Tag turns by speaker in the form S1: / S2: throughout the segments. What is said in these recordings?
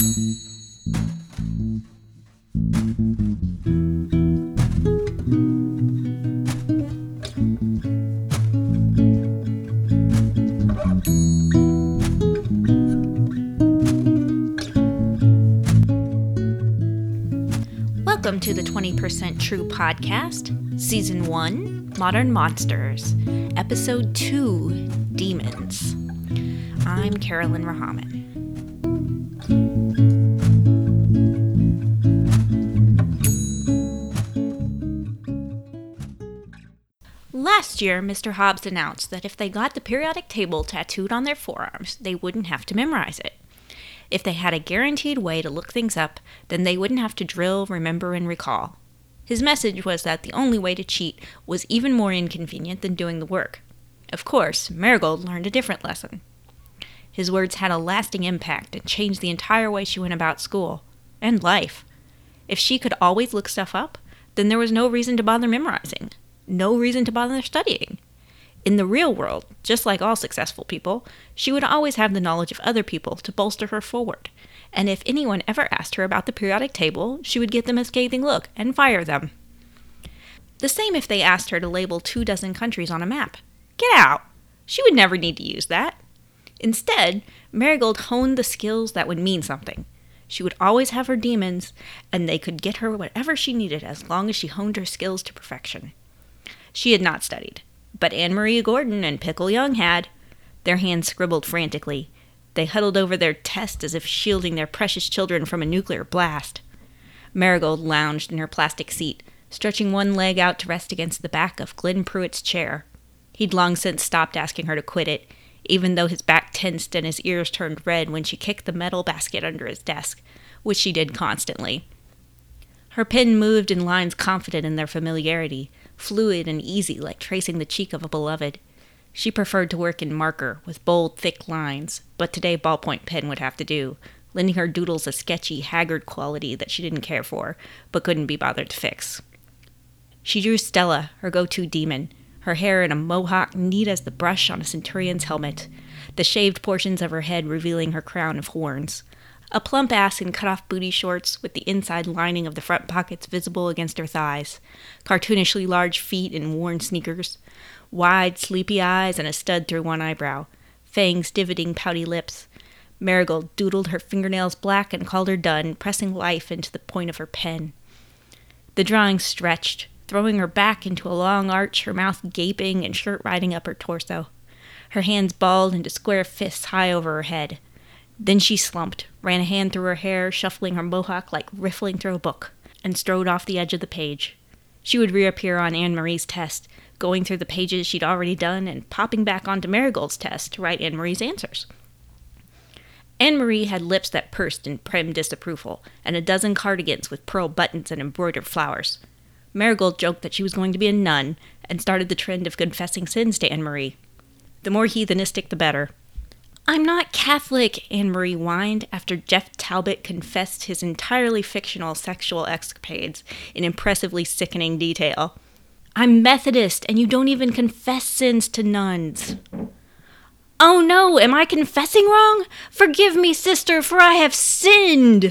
S1: Welcome to the 20% True Podcast, Season 1, Modern Monsters, Episode 2, Demons. I'm Carolyn Rahman. Last year, Mr. Hobbs announced that if they got the periodic table tattooed on their forearms, they wouldn't have to memorize it. If they had a guaranteed way to look things up, then they wouldn't have to drill, remember, and recall. His message was that the only way to cheat was even more inconvenient than doing the work. Of course, Marigold learned a different lesson. His words had a lasting impact and changed the entire way she went about school and life. If she could always look stuff up, then there was no reason to bother memorizing, no reason to bother studying. In the real world, just like all successful people, she would always have the knowledge of other people to bolster her forward. And if anyone ever asked her about the periodic table, she would give them a scathing look and fire them. The same if they asked her to label 24 countries on a map. Get out! She would never need to use that. Instead, Marigold honed the skills that would mean something. She would always have her demons, and they could get her whatever she needed as long as she honed her skills to perfection. She had not studied. But Anne-Marie Gordon and Pickle Young had. Their hands scribbled frantically. They huddled over their test as if shielding their precious children from a nuclear blast. Marigold lounged in her plastic seat, stretching one leg out to rest against the back of Glenn Pruitt's chair. He'd long since stopped asking her to quit it, even though his back tensed and his ears turned red when she kicked the metal basket under his desk, which she did constantly. Her pen moved in lines confident in their familiarity, fluid and easy like tracing the cheek of a beloved. She preferred to work in marker, with bold, thick lines, but today ballpoint pen would have to do, lending her doodles a sketchy, haggard quality that she didn't care for, but couldn't be bothered to fix. She drew Stella, her go-to demon, her hair in a mohawk neat as the brush on a centurion's helmet, the shaved portions of her head revealing her crown of horns. A plump ass in cut-off booty shorts with the inside lining of the front pockets visible against her thighs, cartoonishly large feet in worn sneakers, wide, sleepy eyes and a stud through one eyebrow, fangs divoting pouty lips. Marigold doodled her fingernails black and called her done, pressing life into the point of her pen. The drawing stretched, throwing her back into a long arch, her mouth gaping and shirt riding up her torso. Her hands balled into square fists high over her head. Then she slumped, ran a hand through her hair, shuffling her mohawk like riffling through a book, and strode off the edge of the page. She would reappear on Anne-Marie's test, going through the pages she'd already done and popping back onto Marigold's test to write Anne-Marie's answers. Anne-Marie had lips that pursed in prim disapproval, and a dozen cardigans with pearl buttons and embroidered flowers. Marigold joked that she was going to be a nun, and started the trend of confessing sins to Anne-Marie. The more heathenistic, the better. "I'm not Catholic," Anne-Marie whined after Jeff Talbot confessed his entirely fictional sexual escapades in impressively sickening detail. "I'm Methodist, and you don't even confess sins to nuns." "Oh no, am I confessing wrong? Forgive me, sister, for I have sinned!"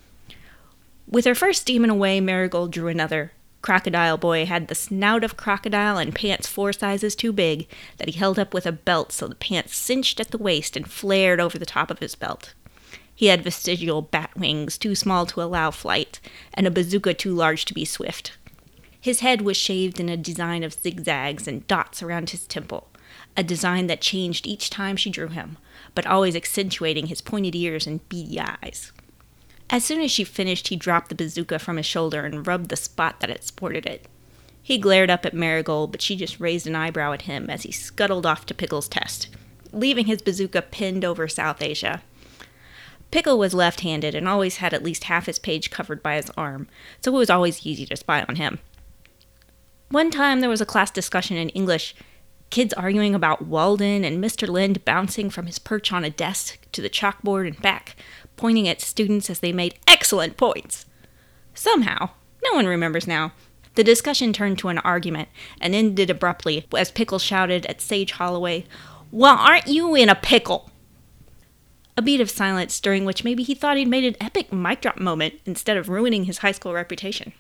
S1: With her first demon away, Marigold drew another. Crocodile Boy had the snout of crocodile and pants 4 sizes too big that he held up with a belt so the pants cinched at the waist and flared over the top of his belt. He had vestigial bat wings too small to allow flight, and a bazooka too large to be swift. His head was shaved in a design of zigzags and dots around his temple, a design that changed each time she drew him, but always accentuating his pointed ears and beady eyes. As soon as she finished, he dropped the bazooka from his shoulder and rubbed the spot that had sported it. He glared up at Marigold, but she just raised an eyebrow at him as he scuttled off to Pickle's test, leaving his bazooka pinned over South Asia. Pickle was left-handed and always had at least half his page covered by his arm, so it was always easy to spy on him. One time there was a class discussion in English, kids arguing about Walden and Mr. Lind bouncing from his perch on a desk to the chalkboard and back, pointing at students as they made excellent points. Somehow, no one remembers now, the discussion turned to an argument and ended abruptly as Pickle shouted at Sage Holloway, "Well, aren't you in a pickle?" A beat of silence during which maybe he thought he'd made an epic mic drop moment instead of ruining his high school reputation.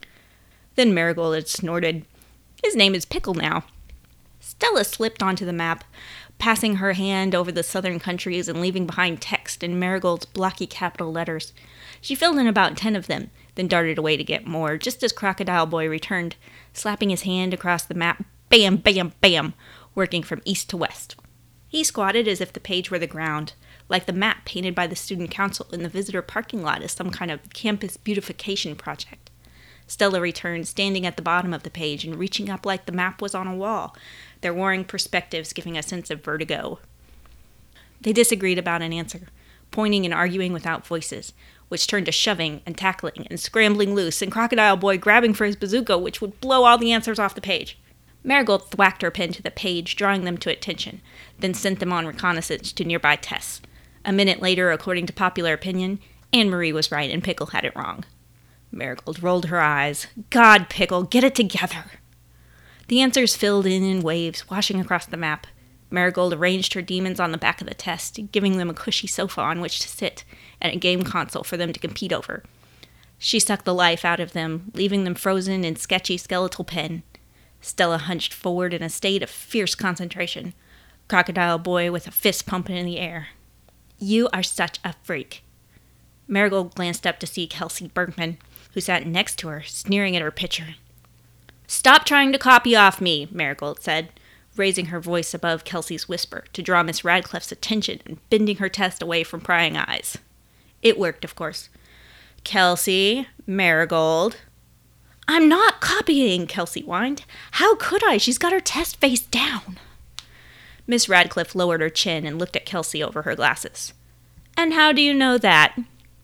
S1: Then Marigold had snorted, "His name is Pickle now." Stella slipped onto the map, passing her hand over the southern countries and leaving behind text in Marigold's blocky capital letters. She filled in about 10 of them, then darted away to get more, just as Crocodile Boy returned, slapping his hand across the map, bam, bam, bam, working from east to west. He squatted as if the page were the ground, like the map painted by the student council in the visitor parking lot as some kind of campus beautification project. Stella returned, standing at the bottom of the page and reaching up like the map was on a wall, their warring perspectives giving a sense of vertigo. They disagreed about an answer, pointing and arguing without voices, which turned to shoving and tackling and scrambling loose, and Crocodile Boy grabbing for his bazooka, which would blow all the answers off the page. Marigold thwacked her pen to the page, drawing them to attention, then sent them on reconnaissance to nearby tests. A minute later, according to popular opinion, Anne-Marie was right and Pickle had it wrong. Marigold rolled her eyes. "God, Pickle, get it together!" The answers filled in waves, washing across the map. Marigold arranged her demons on the back of the test, giving them a cushy sofa on which to sit, and a game console for them to compete over. She sucked the life out of them, leaving them frozen in sketchy skeletal pen. Stella hunched forward in a state of fierce concentration. Crocodile Boy with a fist pumping in the air. "You are such a freak." Marigold glanced up to see Kelsey Bergman, who sat next to her, sneering at her picture. "Stop trying to copy off me," Marigold said, raising her voice above Kelsey's whisper to draw Miss Radcliffe's attention and bending her test away from prying eyes. It worked, of course. "Kelsey, Marigold." "I'm not copying," Kelsey whined. "How could I? She's got her test face down." Miss Radcliffe lowered her chin and looked at Kelsey over her glasses. "And how do you know that?"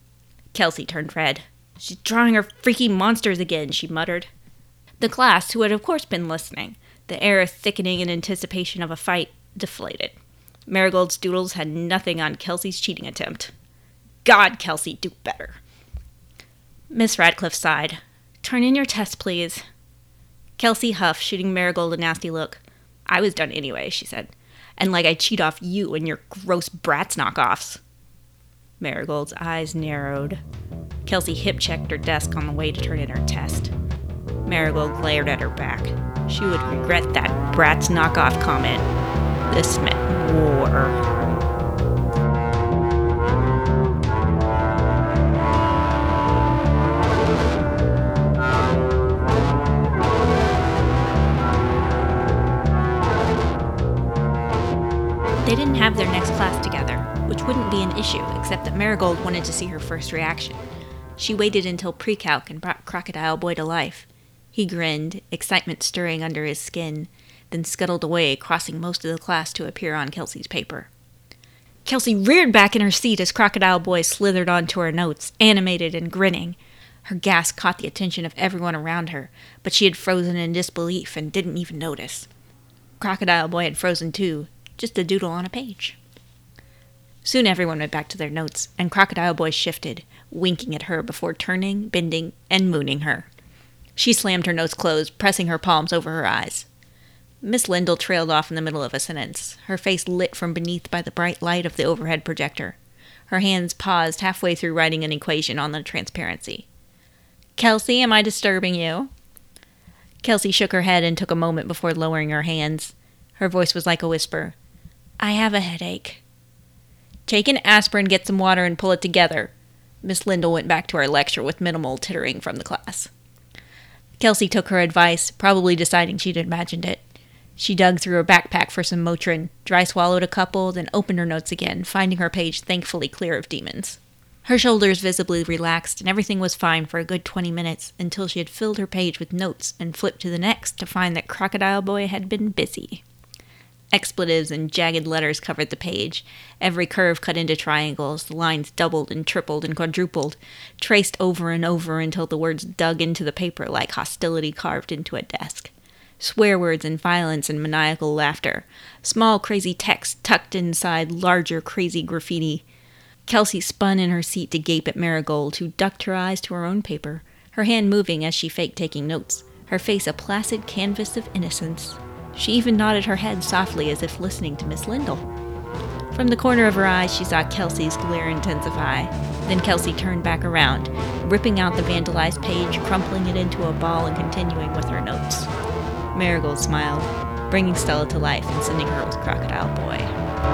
S1: Kelsey turned red. "She's drawing her freaky monsters again," she muttered. The class, who had of course been listening, the air thickening in anticipation of a fight, deflated. Marigold's doodles had nothing on Kelsey's cheating attempt. "God, Kelsey, do better." Miss Radcliffe sighed. "Turn in your test, please." Kelsey huffed, shooting Marigold a nasty look. "I was done anyway," she said. "And like I cheat off you and your gross Bratz knockoffs." Marigold's eyes narrowed. Kelsey hip-checked her desk on the way to turn in her test. Marigold glared at her back. She would regret that Bratz knockoff comment. This meant war. They didn't have their next class together, which wouldn't be an issue, except that Marigold wanted to see her first reaction. She waited until pre-calc and brought Crocodile Boy to life. He grinned, excitement stirring under his skin, then scuttled away, crossing most of the class to appear on Kelsey's paper. Kelsey reared back in her seat as Crocodile Boy slithered onto her notes, animated and grinning. Her gasp caught the attention of everyone around her, but she had frozen in disbelief and didn't even notice. Crocodile Boy had frozen too, just a doodle on a page. Soon everyone went back to their notes, and Crocodile Boy shifted, winking at her before turning, bending, and mooning her. She slammed her notes closed, pressing her palms over her eyes. Miss Lindell trailed off in the middle of a sentence, her face lit from beneath by the bright light of the overhead projector. Her hands paused halfway through writing an equation on the transparency. "Kelsey, am I disturbing you?" Kelsey shook her head and took a moment before lowering her hands. Her voice was like a whisper. "I have a headache." "Take an aspirin, get some water, and pull it together." Miss Lindell went back to her lecture with minimal tittering from the class. Kelsey took her advice, probably deciding she'd imagined it. She dug through her backpack for some Motrin, dry swallowed a couple, then opened her notes again, finding her page thankfully clear of demons. Her shoulders visibly relaxed, and everything was fine for a good 20 minutes, until she had filled her page with notes and flipped to the next to find that Crocodile Boy had been busy. Expletives and jagged letters covered the page. Every curve cut into triangles, the lines doubled and tripled and quadrupled, traced over and over until the words dug into the paper like hostility carved into a desk. Swear words and violence and maniacal laughter. Small crazy text tucked inside larger crazy graffiti. Kelsey spun in her seat to gape at Marigold, who ducked her eyes to her own paper, her hand moving as she faked taking notes, her face a placid canvas of innocence. She even nodded her head softly as if listening to Miss Lindell. From the corner of her eye, she saw Kelsey's glare intensify. Then Kelsey turned back around, ripping out the vandalized page, crumpling it into a ball, and continuing with her notes. Marigold smiled, bringing Stella to life and sending her with Crocodile Boy.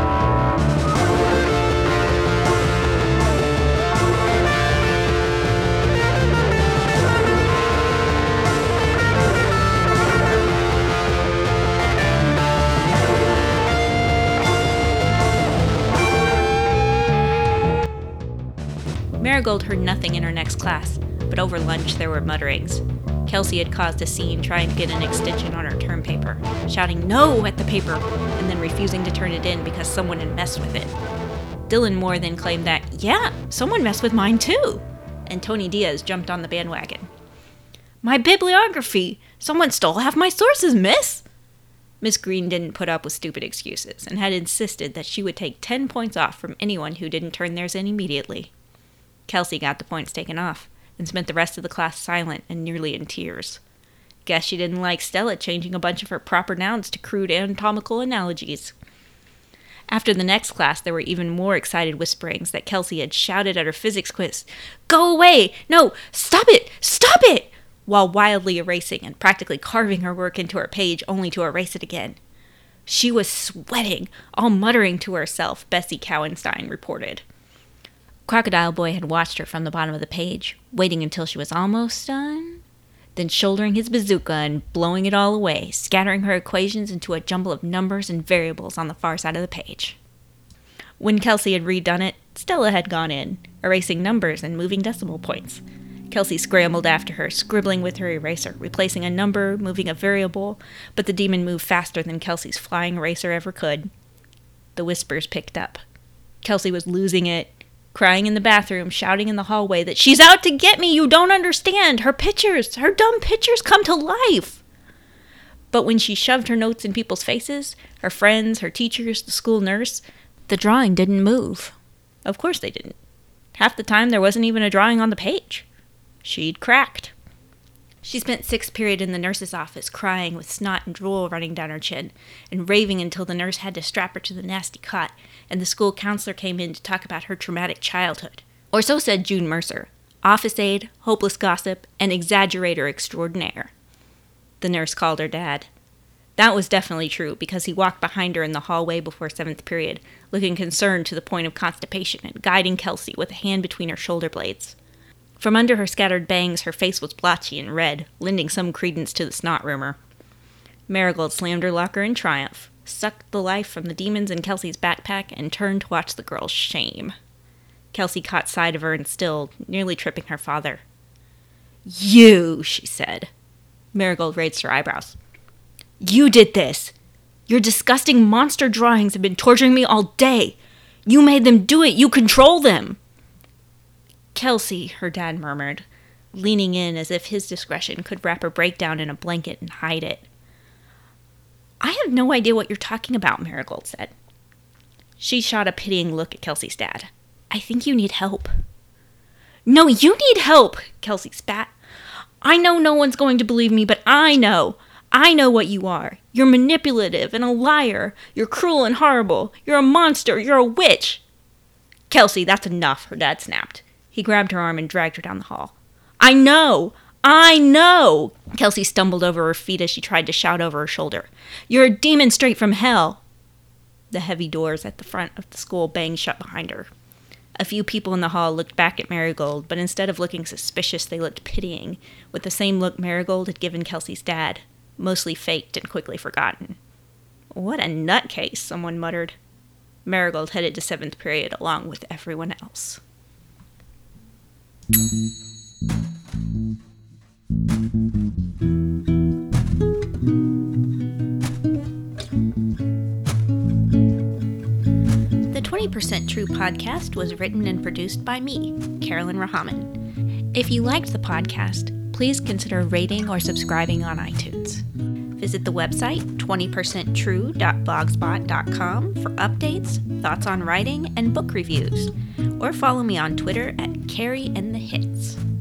S1: Marigold heard nothing in her next class, but over lunch there were mutterings. Kelsey had caused a scene trying to get an extension on her term paper, shouting "no" at the paper, and then refusing to turn it in because someone had messed with it. Dylan Moore then claimed that, "Yeah, someone messed with mine too," and Tony Diaz jumped on the bandwagon. "My bibliography! Someone stole half my sources, miss!" Miss Green didn't put up with stupid excuses, and had insisted that she would take 10 points off from anyone who didn't turn theirs in immediately. Kelsey got the points taken off, and spent the rest of the class silent and nearly in tears. Guess she didn't like Stella changing a bunch of her proper nouns to crude anatomical analogies. After the next class, there were even more excited whisperings that Kelsey had shouted at her physics quiz, "Go away! No! Stop it! Stop it!" while wildly erasing and practically carving her work into her page only to erase it again. She was sweating, all muttering to herself, Bessie Cowenstein reported. Crocodile Boy had watched her from the bottom of the page, waiting until she was almost done, then shouldering his bazooka and blowing it all away, scattering her equations into a jumble of numbers and variables on the far side of the page. When Kelsey had redone it, Stella had gone in, erasing numbers and moving decimal points. Kelsey scrambled after her, scribbling with her eraser, replacing a number, moving a variable, but the demon moved faster than Kelsey's flying eraser ever could. The whispers picked up. Kelsey was losing it, crying in the bathroom, shouting in the hallway that she's out to get me, you don't understand, her dumb pictures come to life. But when she shoved her notes in people's faces, her friends, her teachers, the school nurse, the drawing didn't move. Of course they didn't. Half the time there wasn't even a drawing on the page. She'd cracked. She spent 6th period in the nurse's office, crying with snot and drool running down her chin, and raving until the nurse had to strap her to the nasty cot, and the school counselor came in to talk about her traumatic childhood. Or so said June Mercer, office aide, hopeless gossip, and exaggerator extraordinaire. The nurse called her dad. That was definitely true, because he walked behind her in the hallway before 7th period, looking concerned to the point of constipation and guiding Kelsey with a hand between her shoulder blades. From under her scattered bangs, her face was blotchy and red, lending some credence to the snot rumor. Marigold slammed her locker in triumph, sucked the life from the demons in Kelsey's backpack, and turned to watch the girl's shame. Kelsey caught sight of her and stilled, nearly tripping her father. "You," she said. Marigold raised her eyebrows. "You did this! Your disgusting monster drawings have been torturing me all day! You made them do it! You control them!" "Kelsey," her dad murmured, leaning in as if his discretion could wrap her breakdown in a blanket and hide it. "I have no idea what you're talking about," Marigold said. She shot a pitying look at Kelsey's dad. "I think you need help." "No, you need help," Kelsey spat. "I know no one's going to believe me, but I know. I know what you are. You're manipulative and a liar. You're cruel and horrible. You're a monster. You're a witch." "Kelsey, that's enough," her dad snapped. He grabbed her arm and dragged her down the hall. I know! Kelsey stumbled over her feet as she tried to shout over her shoulder. "You're a demon straight from hell!" The heavy doors at the front of the school banged shut behind her. A few people in the hall looked back at Marigold, but instead of looking suspicious, they looked pitying, with the same look Marigold had given Kelsey's dad, mostly faked and quickly forgotten. "What a nutcase," someone muttered. Marigold headed to 7th period along with everyone else. The 20% True podcast was written and produced by me, Carolyn Rahaman. If you liked the podcast, please consider rating or subscribing on iTunes. Visit the website 20percenttrue.blogspot.com for updates, thoughts on writing, and book reviews, or follow me on Twitter at Carrie and the Hits.